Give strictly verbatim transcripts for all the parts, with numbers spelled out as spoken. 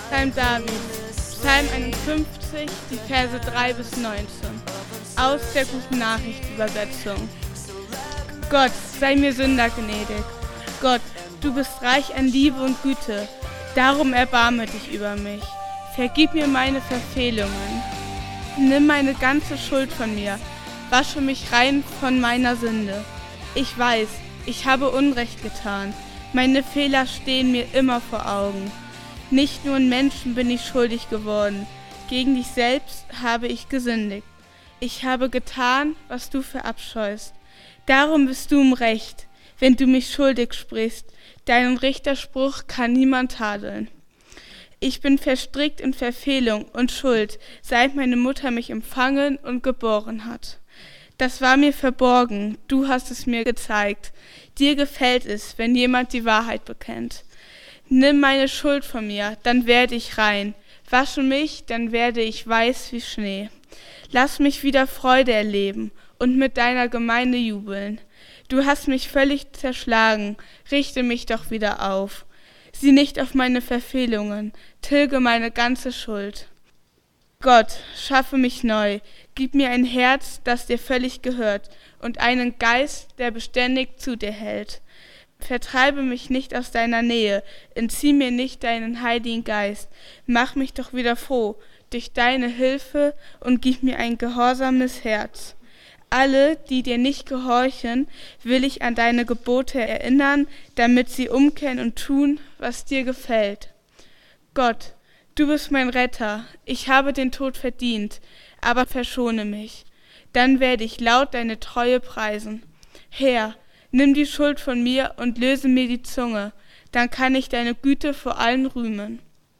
Psalm David, Psalm einundfünfzig, die Verse drei bis neunzehn, aus der Gute-Nachricht-Übersetzung. Gott, sei mir Sünder gnädig. Gott, du bist reich an Liebe und Güte, darum erbarme dich über mich. Vergib mir meine Verfehlungen. Nimm meine ganze Schuld von mir, wasche mich rein von meiner Sünde. Ich weiß, ich habe Unrecht getan, meine Fehler stehen mir immer vor Augen. Nicht nur in Menschen bin ich schuldig geworden, gegen dich selbst habe ich gesündigt. Ich habe getan, was du verabscheust. Darum bist du im Recht, wenn du mich schuldig sprichst. Deinen Richterspruch kann niemand tadeln. Ich bin verstrickt in Verfehlung und Schuld, seit meine Mutter mich empfangen und geboren hat. Das war mir verborgen, du hast es mir gezeigt. Dir gefällt es, wenn jemand die Wahrheit bekennt. Nimm meine Schuld von mir, dann werde ich rein. Wasche mich, dann werde ich weiß wie Schnee. Lass mich wieder Freude erleben und mit deiner Gemeinde jubeln. Du hast mich völlig zerschlagen, richte mich doch wieder auf. Sieh nicht auf meine Verfehlungen, tilge meine ganze Schuld. Gott, schaffe mich neu, gib mir ein Herz, das dir völlig gehört, und einen Geist, der beständig zu dir hält. Vertreibe mich nicht aus deiner Nähe, entzieh mir nicht deinen heiligen Geist. Mach mich doch wieder froh durch deine Hilfe und gib mir ein gehorsames Herz. Alle, die dir nicht gehorchen, will ich an deine Gebote erinnern, damit sie umkehren und tun, was dir gefällt. Gott, du bist mein Retter, ich habe den Tod verdient, aber verschone mich. Dann werde ich laut deine Treue preisen. Herr, nimm die Schuld von mir und löse mir die Zunge, dann kann ich deine Güte vor allen rühmen.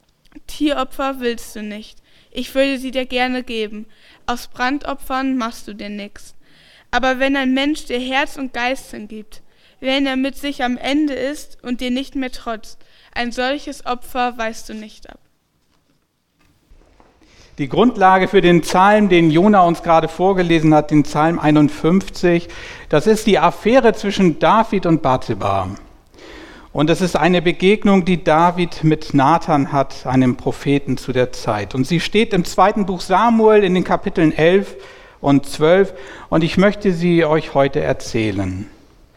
Tieropfer willst du nicht, ich würde sie dir gerne geben, aus Brandopfern machst du dir nix. Aber wenn ein Mensch dir Herz und Geist hingibt, wenn er mit sich am Ende ist und dir nicht mehr trotzt, ein solches Opfer weist du nicht ab. Die Grundlage für den Psalm, den Jona uns gerade vorgelesen hat, den Psalm einundfünfzig, das ist die Affäre zwischen David und Bathseba. Und es ist eine Begegnung, die David mit Nathan hat, einem Propheten zu der Zeit. Und sie steht im zweiten Buch Samuel in den Kapiteln elf und zwölf. Und ich möchte sie euch heute erzählen.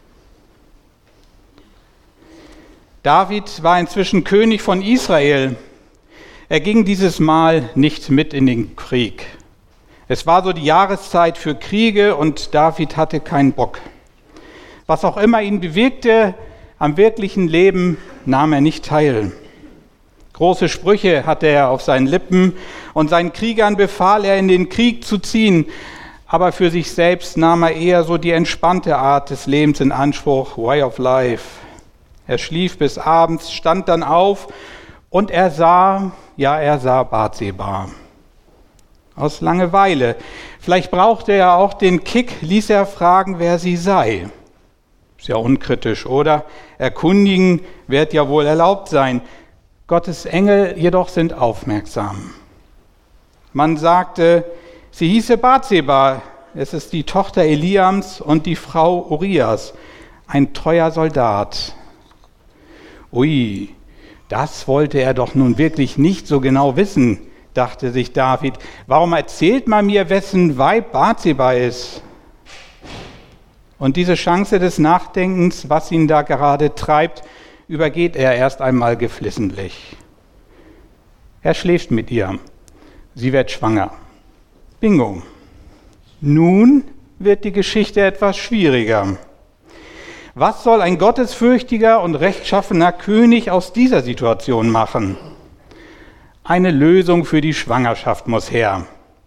David war inzwischen König von Israel. Er ging dieses Mal nicht mit in den Krieg. Es war so die Jahreszeit für Kriege und David hatte keinen Bock. Was auch immer ihn bewegte, am wirklichen Leben nahm er nicht teil. Große Sprüche hatte er auf seinen Lippen und seinen Kriegern befahl er, in den Krieg zu ziehen. Aber für sich selbst nahm er eher so die entspannte Art des Lebens in Anspruch, way of life. Er schlief bis abends, stand dann auf und er sah, ja, er sah Bathseba. Aus Langeweile. Vielleicht brauchte er auch den Kick, ließ er fragen, wer sie sei. Ist ja unkritisch, oder? Erkundigen wird ja wohl erlaubt sein. Gottes Engel jedoch sind aufmerksam. Man sagte, sie hieße Bathseba. Es ist die Tochter Eliams und die Frau Urias, ein treuer Soldat. Ui, das wollte er doch nun wirklich nicht so genau wissen, dachte sich David. Warum erzählt man mir, wessen Weib Bathseba ist? Und diese Chance des Nachdenkens, was ihn da gerade treibt, übergeht er erst einmal geflissentlich. Er schläft mit ihr. Sie wird schwanger. Bingo. Nun wird die Geschichte etwas schwieriger. Was soll ein gottesfürchtiger und rechtschaffener König aus dieser Situation machen? Eine Lösung für die Schwangerschaft muss her.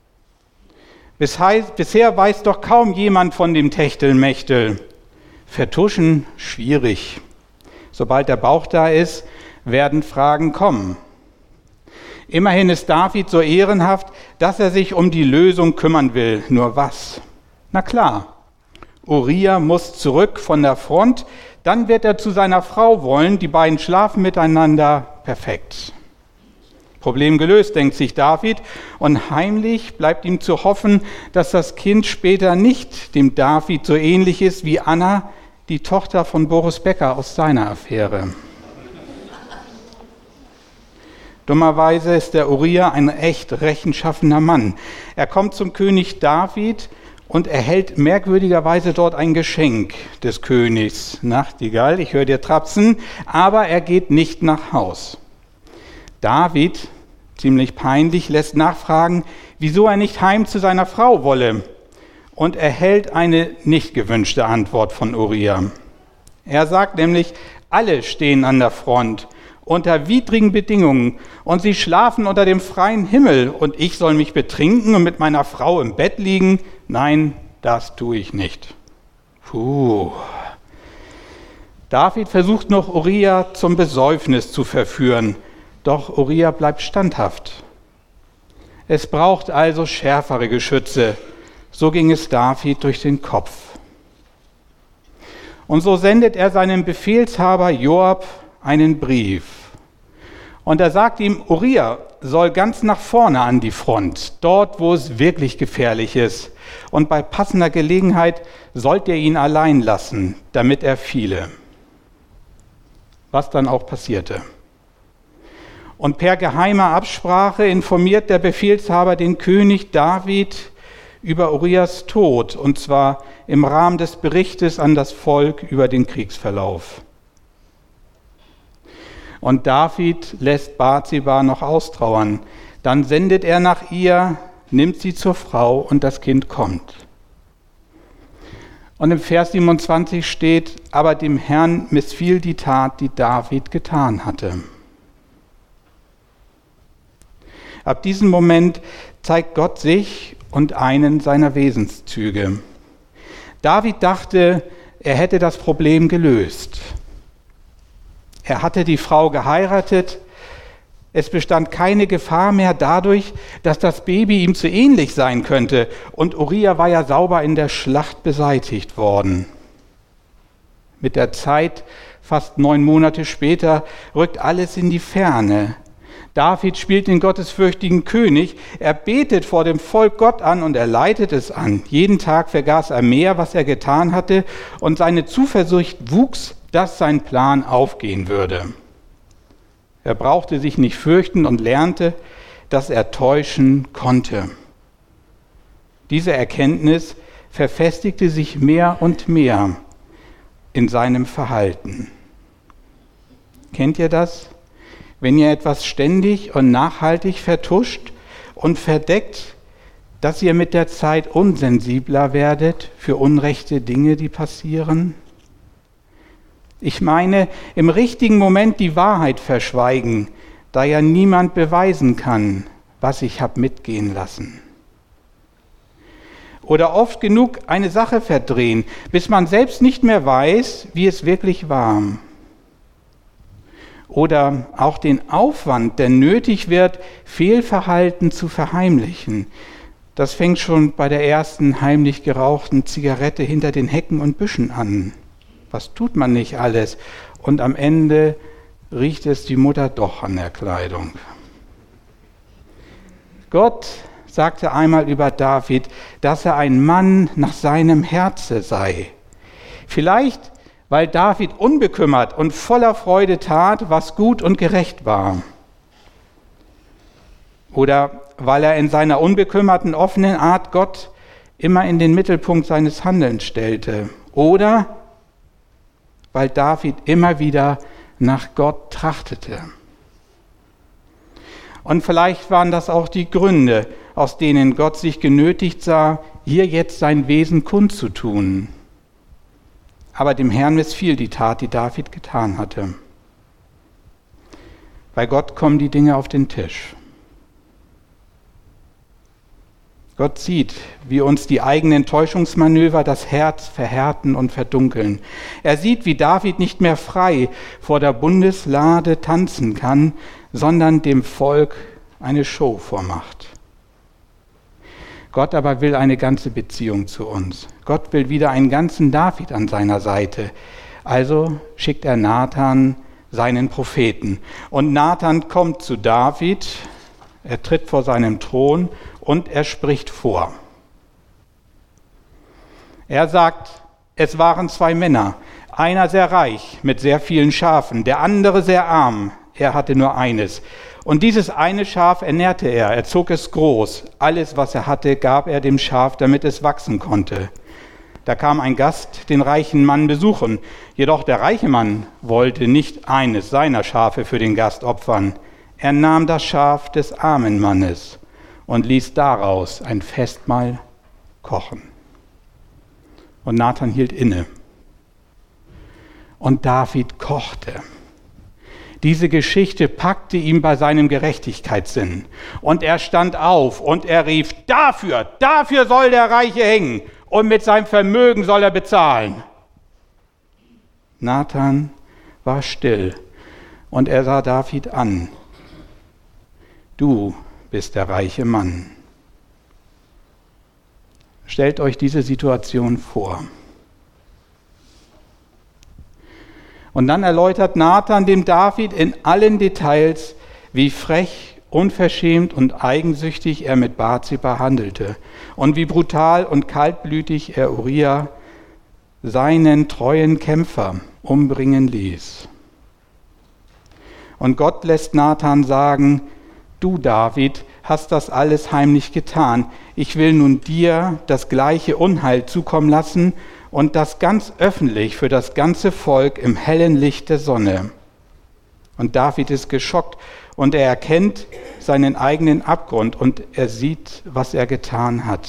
Bisher weiß doch kaum jemand von dem Techtelmechtel. Vertuschen schwierig. Sobald der Bauch da ist, werden Fragen kommen. Immerhin ist David so ehrenhaft, dass er sich um die Lösung kümmern will. Nur was? Na klar, Uriah muss zurück von der Front, dann wird er zu seiner Frau wollen, die beiden schlafen miteinander, perfekt. Problem gelöst, denkt sich David, und heimlich bleibt ihm zu hoffen, dass das Kind später nicht dem David so ähnlich ist wie Anna, die Tochter von Boris Becker aus seiner Affäre. Dummerweise ist der Uriah ein echt rechtschaffener Mann. Er kommt zum König David und erhält merkwürdigerweise dort ein Geschenk des Königs. Nachtigall, ich höre dir trapsen, aber er geht nicht nach Haus. David, ziemlich peinlich, lässt nachfragen, wieso er nicht heim zu seiner Frau wolle, und erhält eine nicht gewünschte Antwort von Uriah. Er sagt nämlich, alle stehen an der Front unter widrigen Bedingungen und sie schlafen unter dem freien Himmel und ich soll mich betrinken und mit meiner Frau im Bett liegen? Nein, das tue ich nicht. Puh. David versucht noch Uriah zum Besäufnis zu verführen, doch Uriah bleibt standhaft. Es braucht also schärfere Geschütze. So ging es David durch den Kopf. Und so sendet er seinem Befehlshaber Joab einen Brief. Und er sagt ihm, Uriah soll ganz nach vorne an die Front, dort, wo es wirklich gefährlich ist. Und bei passender Gelegenheit sollt ihr ihn allein lassen, damit er fiele. Was dann auch passierte. Und per geheimer Absprache informiert der Befehlshaber den König David über Uriahs Tod, und zwar im Rahmen des Berichtes an das Volk über den Kriegsverlauf. Und David lässt Bathseba noch austrauern. Dann sendet er nach ihr, nimmt sie zur Frau und das Kind kommt. Und im Vers siebenundzwanzig steht, aber dem Herrn missfiel die Tat, die David getan hatte. Ab diesem Moment zeigt Gott sich und einen seiner Wesenszüge. David dachte, er hätte das Problem gelöst. Er hatte die Frau geheiratet. Es bestand keine Gefahr mehr dadurch, dass das Baby ihm zu ähnlich sein könnte. Und Uriah war ja sauber in der Schlacht beseitigt worden. Mit der Zeit, fast neun Monate später, rückt alles in die Ferne. David spielt den gottesfürchtigen König. Er betet vor dem Volk Gott an und er leitet es an. Jeden Tag vergaß er mehr, was er getan hatte. Und seine Zuversicht wuchs, dass sein Plan aufgehen würde. Er brauchte sich nicht fürchten und lernte, dass er täuschen konnte. Diese Erkenntnis verfestigte sich mehr und mehr in seinem Verhalten. Kennt ihr das? Wenn ihr etwas ständig und nachhaltig vertuscht und verdeckt, dass ihr mit der Zeit unsensibler werdet für unrechte Dinge, die passieren? Ich meine, im richtigen Moment die Wahrheit verschweigen, da ja niemand beweisen kann, was ich habe mitgehen lassen. Oder oft genug eine Sache verdrehen, bis man selbst nicht mehr weiß, wie es wirklich war. Oder auch den Aufwand, der nötig wird, Fehlverhalten zu verheimlichen. Das fängt schon bei der ersten heimlich gerauchten Zigarette hinter den Hecken und Büschen an. Was tut man nicht alles? Und am Ende riecht es die Mutter doch an der Kleidung. Gott sagte einmal über David, dass er ein Mann nach seinem Herzen sei. Vielleicht, weil David unbekümmert und voller Freude tat, was gut und gerecht war. Oder weil er in seiner unbekümmerten, offenen Art Gott immer in den Mittelpunkt seines Handelns stellte. Oder weil David immer wieder nach Gott trachtete. Und vielleicht waren das auch die Gründe, aus denen Gott sich genötigt sah, hier jetzt sein Wesen kundzutun. Aber dem Herrn missfiel die Tat, die David getan hatte. Bei Gott kommen die Dinge auf den Tisch. Gott sieht, wie uns die eigenen Täuschungsmanöver das Herz verhärten und verdunkeln. Er sieht, wie David nicht mehr frei vor der Bundeslade tanzen kann, sondern dem Volk eine Show vormacht. Gott aber will eine ganze Beziehung zu uns. Gott will wieder einen ganzen David an seiner Seite. Also schickt er Nathan, seinen Propheten. Und Nathan kommt zu David, er tritt vor seinem Thron und er spricht vor. Er sagt, es waren zwei Männer, einer sehr reich mit sehr vielen Schafen, der andere sehr arm, er hatte nur eines. Und dieses eine Schaf ernährte er, er zog es groß. Alles, was er hatte, gab er dem Schaf, damit es wachsen konnte. Da kam ein Gast den reichen Mann besuchen. Jedoch der reiche Mann wollte nicht eines seiner Schafe für den Gast opfern. Er nahm das Schaf des armen Mannes und ließ daraus ein Festmahl kochen. Und Nathan hielt inne. Und David kochte. Diese Geschichte packte ihn bei seinem Gerechtigkeitssinn. Und er stand auf und er rief, dafür, dafür soll der Reiche hängen und mit seinem Vermögen soll er bezahlen. Nathan war still und er sah David an. Du bist der reiche Mann. Stellt euch diese Situation vor. Und dann erläutert Nathan dem David in allen Details, wie frech, unverschämt und eigensüchtig er mit Bathseba handelte und wie brutal und kaltblütig er Uria, seinen treuen Kämpfer, umbringen ließ. Und Gott lässt Nathan sagen, du David hast das alles heimlich getan. Ich will nun dir das gleiche Unheil zukommen lassen und das ganz öffentlich für das ganze Volk im hellen Licht der Sonne. Und David ist geschockt und er erkennt seinen eigenen Abgrund und er sieht, was er getan hat.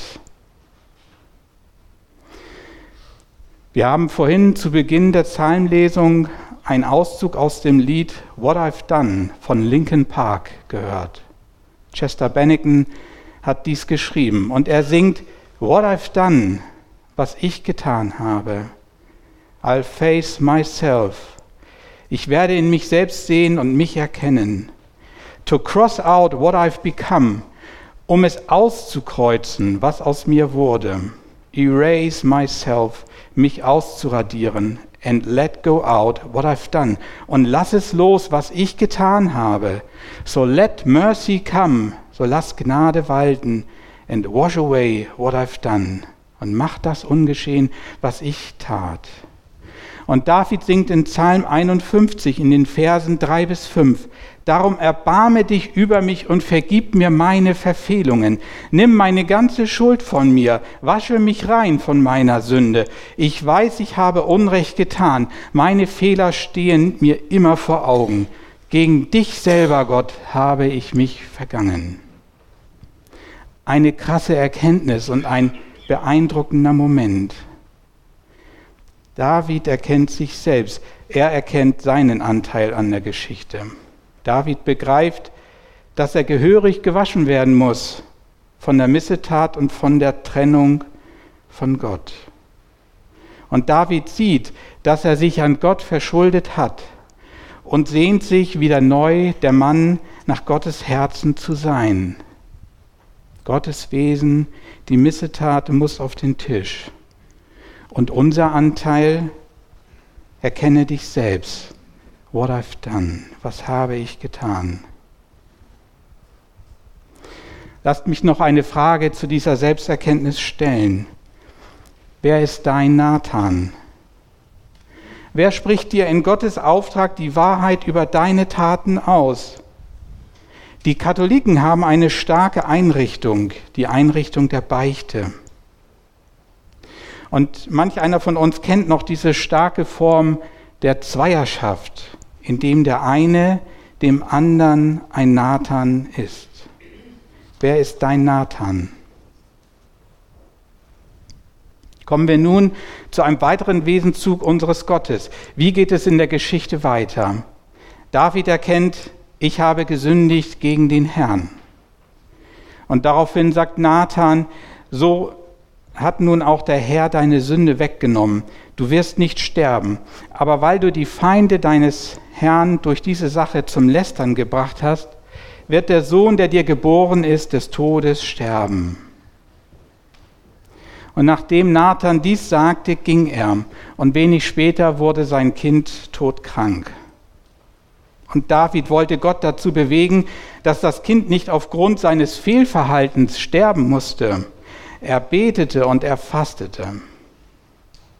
Wir haben vorhin zu Beginn der Psalmlesung einen Auszug aus dem Lied What I've Done von Linkin Park gehört. Chester Bennington hat dies geschrieben und er singt What I've done, was ich getan habe. I'll face myself. Ich werde in mich selbst sehen und mich erkennen. To cross out what I've become, um es auszukreuzen, was aus mir wurde. Erase myself, mich auszuradieren. And let go out what I've done. Und lass es los, was ich getan habe. So let mercy come, so lass Gnade walten. And wash away what I've done. Und mach das ungeschehen, was ich tat. Und David singt in Psalm einundfünfzig in den Versen drei bis fünf. Darum erbarme dich über mich und vergib mir meine Verfehlungen. Nimm meine ganze Schuld von mir, wasche mich rein von meiner Sünde. Ich weiß, ich habe Unrecht getan. Meine Fehler stehen mir immer vor Augen. Gegen dich selber, Gott, habe ich mich vergangen. Eine krasse Erkenntnis und ein beeindruckender Moment. David erkennt sich selbst. Er erkennt seinen Anteil an der Geschichte. David begreift, dass er gehörig gewaschen werden muss von der Missetat und von der Trennung von Gott. Und David sieht, dass er sich an Gott verschuldet hat und sehnt sich wieder neu, der Mann nach Gottes Herzen zu sein. Gottes Wesen, die Missetat muss auf den Tisch. Und unser Anteil, erkenne dich selbst. What I've done. Was habe ich getan? Lasst mich noch eine Frage zu dieser Selbsterkenntnis stellen. Wer ist dein Nathan? Wer spricht dir in Gottes Auftrag die Wahrheit über deine Taten aus? Die Katholiken haben eine starke Einrichtung, die Einrichtung der Beichte. Und manch einer von uns kennt noch diese starke Form der Zweierschaft, in dem der eine dem anderen ein Nathan ist. Wer ist dein Nathan? Kommen wir nun zu einem weiteren Wesenzug unseres Gottes. Wie geht es in der Geschichte weiter? David erkennt, ich habe gesündigt gegen den Herrn. Und daraufhin sagt Nathan, so hat nun auch der Herr deine Sünde weggenommen. Du wirst nicht sterben, aber weil du die Feinde deines Herrn durch diese Sache zum Lästern gebracht hast, wird der Sohn, der dir geboren ist, des Todes sterben. Und nachdem Nathan dies sagte, ging er, und wenig später wurde sein Kind todkrank. Und David wollte Gott dazu bewegen, dass das Kind nicht aufgrund seines Fehlverhaltens sterben musste. Er betete und er fastete.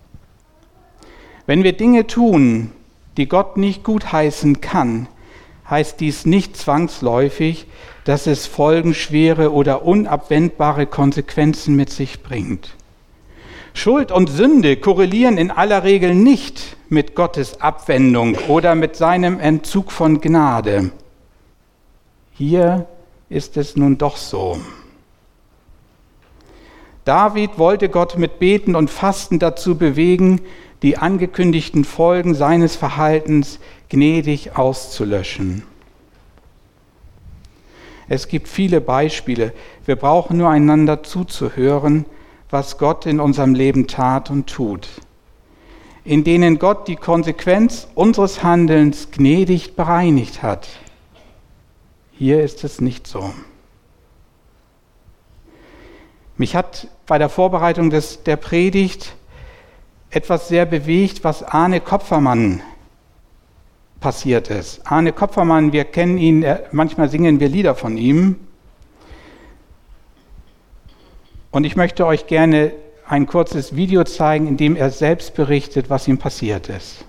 Wenn wir Dinge tun, die Gott nicht gutheißen kann, heißt dies nicht zwangsläufig, dass es folgenschwere oder unabwendbare Konsequenzen mit sich bringt. Schuld und Sünde korrelieren in aller Regel nicht mit Gottes Abwendung oder mit seinem Entzug von Gnade. Hier ist es nun doch so. David wollte Gott mit Beten und Fasten dazu bewegen, die angekündigten Folgen seines Verhaltens gnädig auszulöschen. Es gibt viele Beispiele. Wir brauchen nur einander zuzuhören, was Gott in unserem Leben tat und tut, in denen Gott die Konsequenz unseres Handelns gnädig bereinigt hat. Hier ist es nicht so. Mich hat bei der Vorbereitung des, der Predigt etwas sehr bewegt, was Arne Kopfermann passiert ist. Arne Kopfermann, wir kennen ihn, manchmal singen wir Lieder von ihm. Und ich möchte euch gerne ein kurzes Video zeigen, in dem er selbst berichtet, was ihm passiert ist.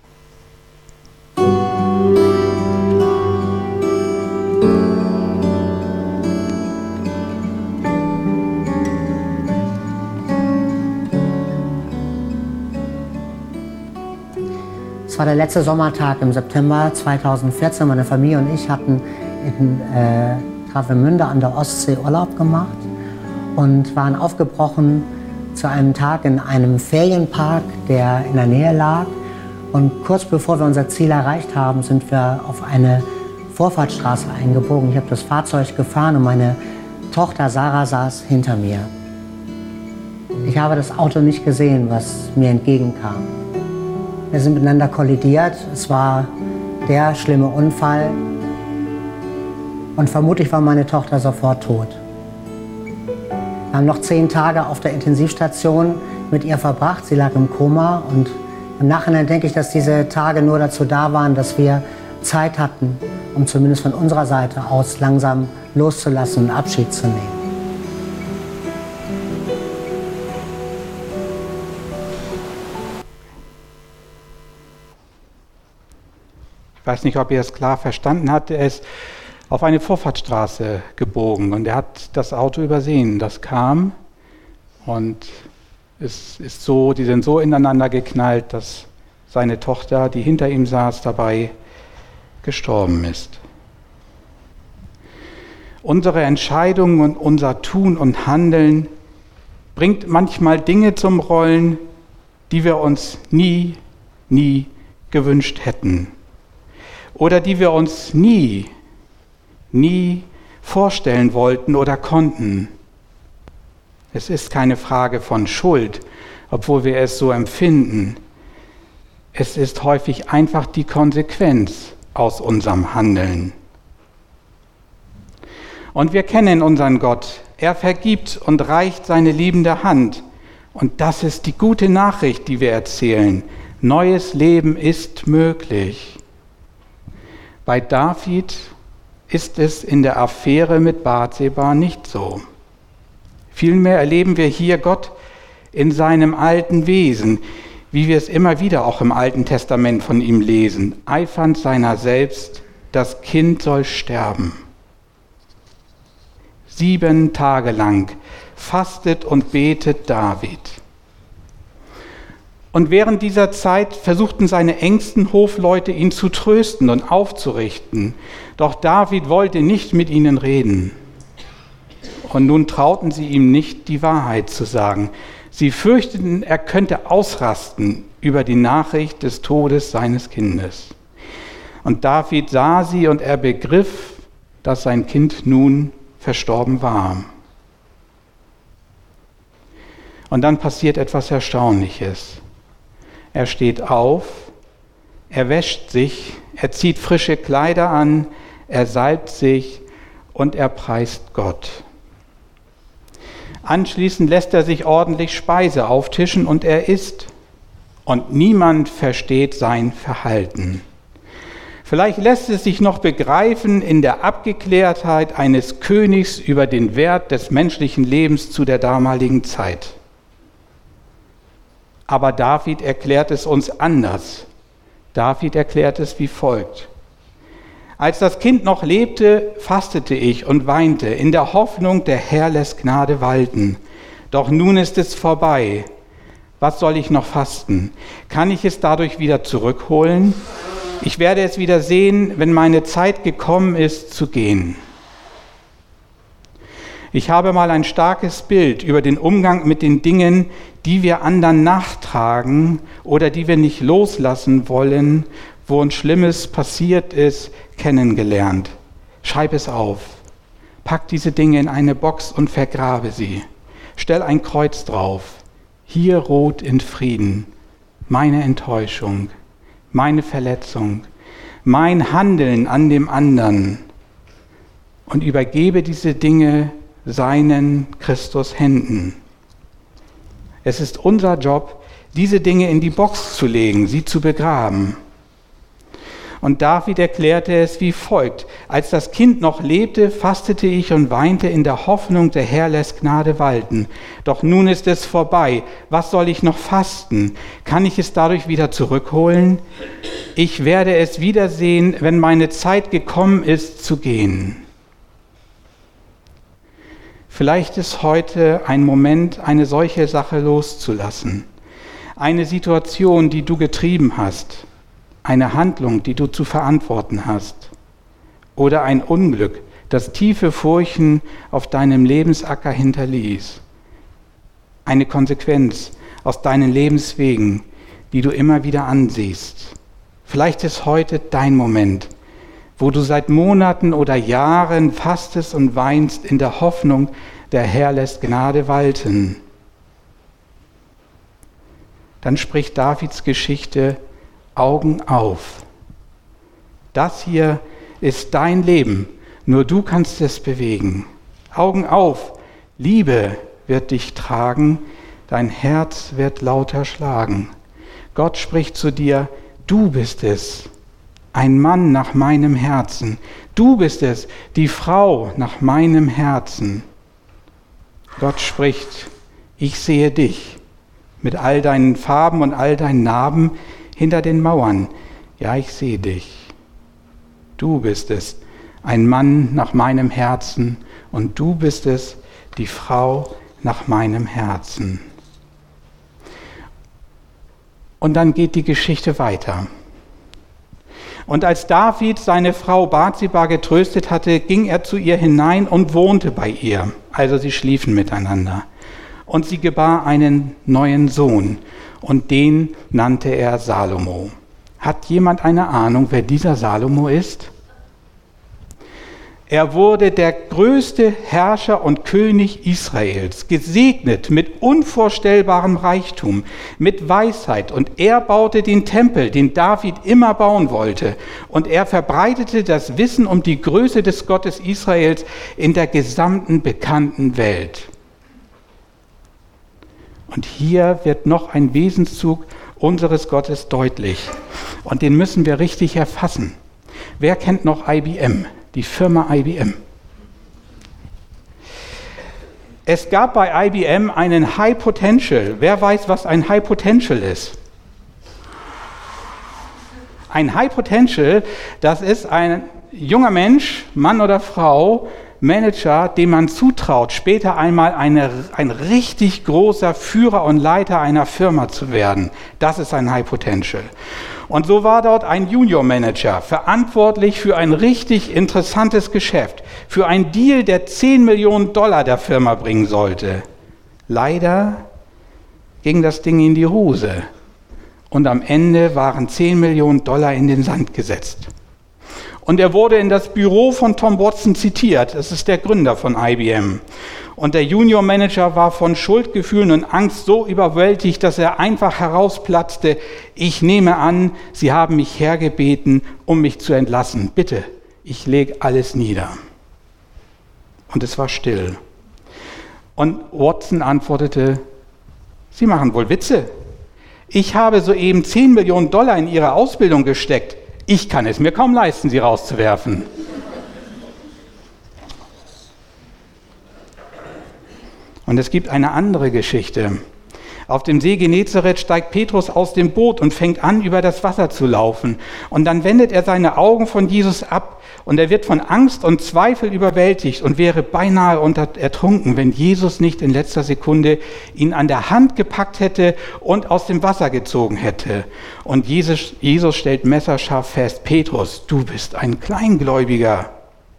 Es war der letzte Sommertag im September zweitausendvierzehn. Meine Familie und ich hatten in äh, Travemünde an der Ostsee Urlaub gemacht und waren aufgebrochen zu einem Tag in einem Ferienpark, der in der Nähe lag. Und kurz bevor wir unser Ziel erreicht haben, sind wir auf eine Vorfahrtsstraße eingebogen. Ich habe das Fahrzeug gefahren und meine Tochter Sarah saß hinter mir. Ich habe das Auto nicht gesehen, was mir entgegenkam. Wir sind miteinander kollidiert. Es war der schlimme Unfall. Und vermutlich war meine Tochter sofort tot. Wir haben noch zehn Tage auf der Intensivstation mit ihr verbracht. Sie lag im Koma. Und im Nachhinein denke ich, dass diese Tage nur dazu da waren, dass wir Zeit hatten, um zumindest von unserer Seite aus langsam loszulassen und Abschied zu nehmen. Ich weiß nicht, ob ihr es klar verstanden habt. Er ist auf eine Vorfahrtsstraße gebogen und er hat das Auto übersehen. Das kam und es ist so, die sind so ineinander geknallt, dass seine Tochter, die hinter ihm saß, dabei gestorben ist. Unsere Entscheidungen und unser Tun und Handeln bringt manchmal Dinge zum Rollen, die wir uns nie, nie gewünscht hätten. Oder die wir uns nie, nie vorstellen wollten oder konnten. Es ist keine Frage von Schuld, obwohl wir es so empfinden. Es ist häufig einfach die Konsequenz aus unserem Handeln. Und wir kennen unseren Gott. Er vergibt und reicht seine liebende Hand. Und das ist die gute Nachricht, die wir erzählen. Neues Leben ist möglich. Bei David ist es in der Affäre mit Bathseba nicht so. Vielmehr erleben wir hier Gott in seinem alten Wesen, wie wir es immer wieder auch im Alten Testament von ihm lesen, eifernd seiner selbst, das Kind soll sterben. Sieben Tage lang fastet und betet David. Und während dieser Zeit versuchten seine engsten Hofleute, ihn zu trösten und aufzurichten. Doch David wollte nicht mit ihnen reden. Und nun trauten sie ihm nicht, die Wahrheit zu sagen. Sie fürchteten, er könnte ausrasten über die Nachricht des Todes seines Kindes. Und David sah sie und er begriff, dass sein Kind nun verstorben war. Und dann passiert etwas Erstaunliches. Er steht auf, er wäscht sich, er zieht frische Kleider an, er salbt sich und er preist Gott. Anschließend lässt er sich ordentlich Speise auftischen und er isst. Und niemand versteht sein Verhalten. Vielleicht lässt es sich noch begreifen in der Abgeklärtheit eines Königs über den Wert des menschlichen Lebens zu der damaligen Zeit. Aber David erklärt es uns anders. David erklärt es wie folgt. Als das Kind noch lebte, fastete ich und weinte, in der Hoffnung, der Herr lässt Gnade walten. Doch nun ist es vorbei. Was soll ich noch fasten? Kann ich es dadurch wieder zurückholen? Ich werde es wieder sehen, wenn meine Zeit gekommen ist, zu gehen. Ich habe mal ein starkes Bild über den Umgang mit den Dingen, die wir anderen nachtragen oder die wir nicht loslassen wollen, wo uns Schlimmes passiert ist, kennengelernt. Schreib es auf. Pack diese Dinge in eine Box und vergrabe sie. Stell ein Kreuz drauf. Hier ruht in Frieden meine Enttäuschung, meine Verletzung, mein Handeln an dem anderen und übergebe diese Dinge seinen Christus Händen. Es ist unser Job, diese Dinge in die Box zu legen, sie zu begraben. Und David erklärte es wie folgt: Als das Kind noch lebte, fastete ich und weinte in der Hoffnung, der Herr lässt Gnade walten. Doch nun ist es vorbei. Was soll ich noch fasten? Kann ich es dadurch wieder zurückholen? Ich werde es wiedersehen, wenn meine Zeit gekommen ist, zu gehen. Vielleicht ist heute ein Moment, eine solche Sache loszulassen. Eine Situation, die du getrieben hast. Eine Handlung, die du zu verantworten hast. Oder ein Unglück, das tiefe Furchen auf deinem Lebensacker hinterließ. Eine Konsequenz aus deinen Lebenswegen, die du immer wieder ansiehst. Vielleicht ist heute dein Moment, wo du seit Monaten oder Jahren fastest und weinst in der Hoffnung, der Herr lässt Gnade walten. Dann spricht Davids Geschichte: Augen auf. Das hier ist dein Leben, nur du kannst es bewegen. Augen auf, Liebe wird dich tragen, dein Herz wird lauter schlagen. Gott spricht zu dir: Du bist es, ein Mann nach meinem Herzen. Du bist es, die Frau nach meinem Herzen. Gott spricht: Ich sehe dich mit all deinen Farben und all deinen Narben hinter den Mauern. Ja, ich sehe dich. Du bist es, ein Mann nach meinem Herzen, und du bist es, die Frau nach meinem Herzen. Und dann geht die Geschichte weiter. Und als David seine Frau Bathseba getröstet hatte, ging er zu ihr hinein und wohnte bei ihr. Also sie schliefen miteinander. Und sie gebar einen neuen Sohn, und den nannte er Salomo. Hat jemand eine Ahnung, wer dieser Salomo ist? Er wurde der größte Herrscher und König Israels, gesegnet mit unvorstellbarem Reichtum, mit Weisheit. Und er baute den Tempel, den David immer bauen wollte. Und er verbreitete das Wissen um die Größe des Gottes Israels in der gesamten bekannten Welt. Und hier wird noch ein Wesenszug unseres Gottes deutlich. Und den müssen wir richtig erfassen. Wer kennt noch I B M? Die Firma I B M. Es gab bei I B M einen High Potential. Wer weiß, was ein High Potential ist? Ein High Potential, das ist ein junger Mensch, Mann oder Frau, Manager, dem man zutraut, später einmal eine, ein richtig großer Führer und Leiter einer Firma zu werden. Das ist ein High Potential. Und so war dort ein Junior Manager, verantwortlich für ein richtig interessantes Geschäft, für einen Deal, der zehn Millionen Dollar der Firma bringen sollte. Leider ging das Ding in die Hose und am Ende waren zehn Millionen Dollar in den Sand gesetzt. Und er wurde in das Büro von Tom Watson zitiert. Das ist der Gründer von I B M. Und der Junior Manager war von Schuldgefühlen und Angst so überwältigt, dass er einfach herausplatzte: Ich nehme an, Sie haben mich hergebeten, um mich zu entlassen. Bitte, ich lege alles nieder. Und es war still. Und Watson antwortete: Sie machen wohl Witze. Ich habe soeben zehn Millionen Dollar in Ihre Ausbildung gesteckt. Ich kann es mir kaum leisten, sie rauszuwerfen. Und es gibt eine andere Geschichte. Auf dem See Genezareth steigt Petrus aus dem Boot und fängt an, über das Wasser zu laufen. Und dann wendet er seine Augen von Jesus ab Und er wird von Angst und Zweifel überwältigt und wäre beinahe unter, ertrunken, wenn Jesus nicht in letzter Sekunde ihn an der Hand gepackt hätte und aus dem Wasser gezogen hätte. Und Jesus, Jesus stellt messerscharf fest: Petrus, du bist ein Kleingläubiger.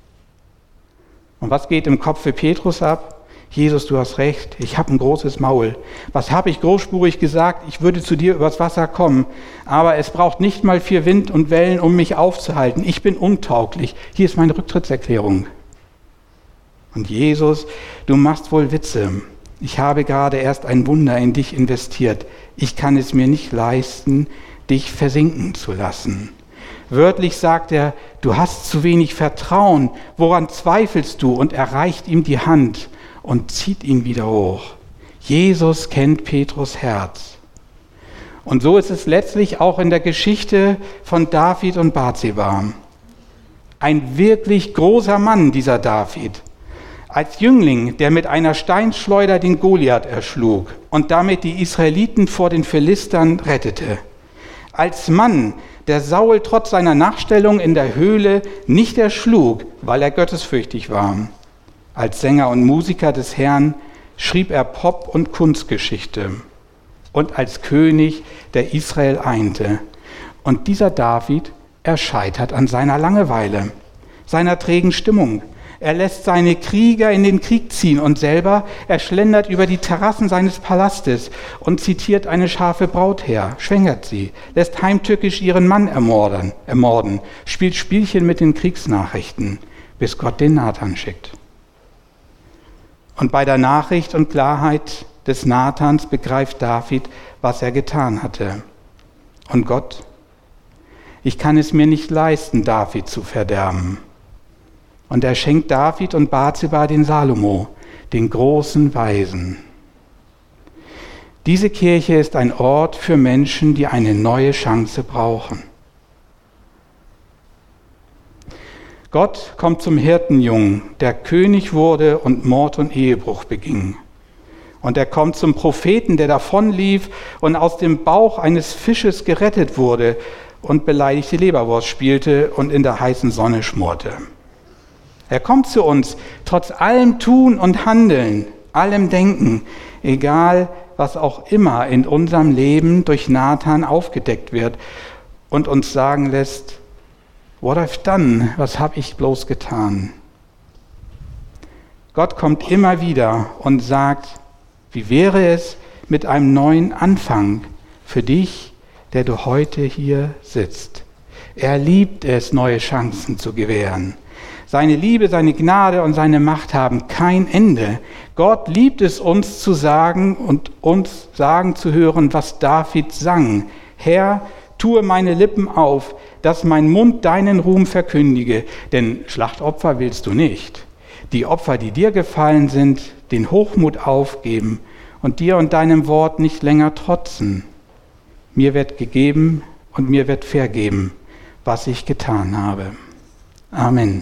Und was geht im Kopf für Petrus ab? Jesus, du hast recht, ich habe ein großes Maul. Was habe ich großspurig gesagt? Ich würde zu dir übers Wasser kommen, aber es braucht nicht mal viel Wind und Wellen, um mich aufzuhalten. Ich bin untauglich. Hier ist meine Rücktrittserklärung. Und Jesus, du machst wohl Witze. Ich habe gerade erst ein Wunder in dich investiert. Ich kann es mir nicht leisten, dich versinken zu lassen. Wörtlich sagt er, du hast zu wenig Vertrauen. Woran zweifelst du? Und er reicht ihm die Hand und zieht ihn wieder hoch. Jesus kennt Petrus Herz. Und so ist es letztlich auch in der Geschichte von David und Bathseba. Ein wirklich großer Mann, dieser David. Als Jüngling, der mit einer Steinschleuder den Goliath erschlug und damit die Israeliten vor den Philistern rettete. Als Mann, der Saul trotz seiner Nachstellung in der Höhle nicht erschlug, weil er gottesfürchtig war. Als Sänger und Musiker des Herrn schrieb er Pop- und Kunstgeschichte und als König, der Israel einte. Und dieser David, er scheitert an seiner Langeweile, seiner trägen Stimmung. Er lässt seine Krieger in den Krieg ziehen und selber, er schlendert über die Terrassen seines Palastes und zitiert eine scharfe Braut her, schwängert sie, lässt heimtückisch ihren Mann ermorden, ermorden, spielt Spielchen mit den Kriegsnachrichten, bis Gott den Nathan schickt. Und bei der Nachricht und Klarheit des Nathans begreift David, was er getan hatte. Und Gott, ich kann es mir nicht leisten, David zu verderben. Und er schenkt David und Bathseba den Salomo, den großen Weisen. Diese Kirche ist ein Ort für Menschen, die eine neue Chance brauchen. Gott kommt zum Hirtenjungen, der König wurde und Mord und Ehebruch beging. Und er kommt zum Propheten, der davonlief und aus dem Bauch eines Fisches gerettet wurde und beleidigte Leberwurst spielte und in der heißen Sonne schmorte. Er kommt zu uns, trotz allem Tun und Handeln, allem Denken, egal was auch immer in unserem Leben durch Nathan aufgedeckt wird und uns sagen lässt: What I've done, was habe ich bloß getan? Gott kommt immer wieder und sagt: Wie wäre es mit einem neuen Anfang für dich, der du heute hier sitzt? Er liebt es, neue Chancen zu gewähren. Seine Liebe, seine Gnade und seine Macht haben kein Ende. Gott liebt es, uns zu sagen und uns sagen zu hören, was David sang. Herr, tue meine Lippen auf, dass mein Mund deinen Ruhm verkündige. Denn Schlachtopfer willst du nicht. Die Opfer, die dir gefallen sind, den Hochmut aufgeben und dir und deinem Wort nicht länger trotzen. Mir wird gegeben und mir wird vergeben, was ich getan habe. Amen.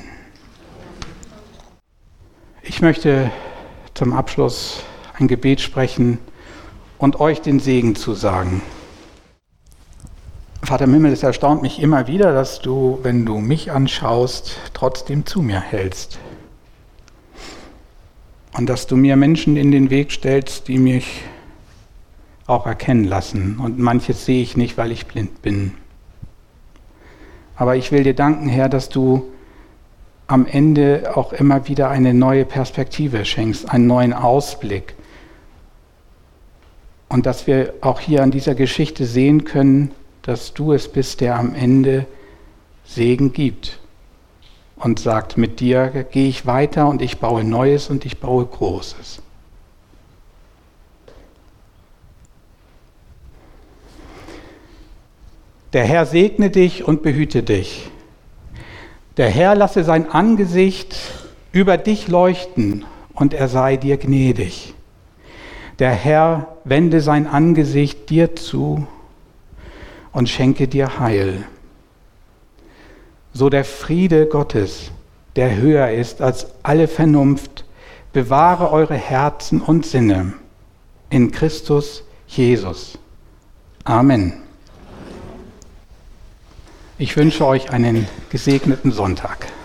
Ich möchte zum Abschluss ein Gebet sprechen und euch den Segen zusagen. Vater im Himmel, es erstaunt mich immer wieder, dass du, wenn du mich anschaust, trotzdem zu mir hältst. Und dass du mir Menschen in den Weg stellst, die mich auch erkennen lassen. Und manches sehe ich nicht, weil ich blind bin. Aber ich will dir danken, Herr, dass du am Ende auch immer wieder eine neue Perspektive schenkst, einen neuen Ausblick. Und dass wir auch hier an dieser Geschichte sehen können, dass du es bist, der am Ende Segen gibt und sagt, mit dir gehe ich weiter und ich baue Neues und ich baue Großes. Der Herr segne dich und behüte dich. Der Herr lasse sein Angesicht über dich leuchten und er sei dir gnädig. Der Herr wende sein Angesicht dir zu und schenke dir Heil. So der Friede Gottes, der höher ist als alle Vernunft, bewahre eure Herzen und Sinne in Christus Jesus. Amen. Ich wünsche euch einen gesegneten Sonntag.